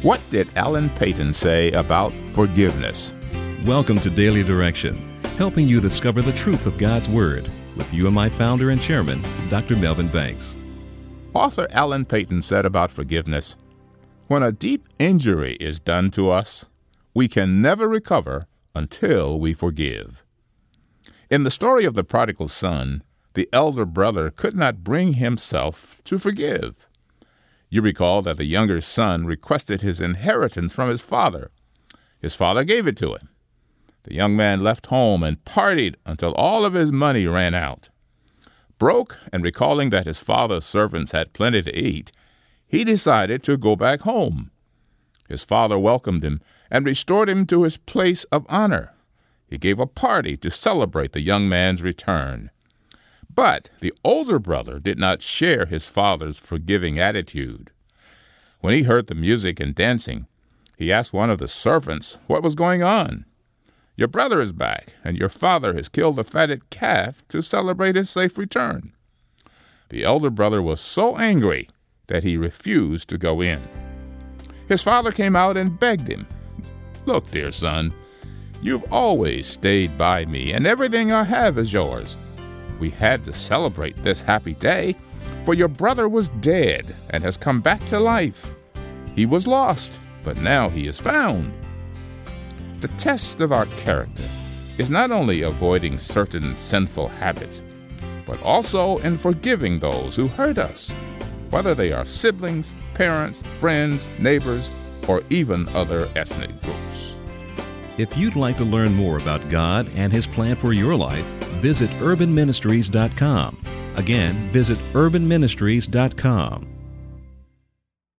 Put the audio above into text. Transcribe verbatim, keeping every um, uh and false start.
What did Alan Paton say about forgiveness? Welcome to Daily Direction, helping you discover the truth of God's Word with you and my founder and chairman, Doctor Melvin Banks. Author Alan Paton said about forgiveness, "When a deep injury is done to us, we can never recover until we forgive." In the story of the prodigal son, the elder brother could not bring himself to forgive. You recall that the younger son requested his inheritance from his father. His father gave it to him. The young man left home and partied until all of his money ran out. Broke and recalling that his father's servants had plenty to eat, he decided to go back home. His father welcomed him and restored him to his place of honor. He gave a party to celebrate the young man's return. But the older brother did not share his father's forgiving attitude. When he heard the music and dancing, he asked one of the servants what was going on. "Your brother is back, and your father has killed a fatted calf to celebrate his safe return." The elder brother was so angry that he refused to go in. His father came out and begged him, "Look, dear son, you've always stayed by me, and everything I have is yours. We had to celebrate this happy day, for your brother was dead and has come back to life. He was lost, but now he is found." The test of our character is not only avoiding certain sinful habits, but also in forgiving those who hurt us, whether they are siblings, parents, friends, neighbors, or even other ethnic groups. If you'd like to learn more about God and His plan for your life, visit urban ministries dot com. Again, visit urban ministries dot com.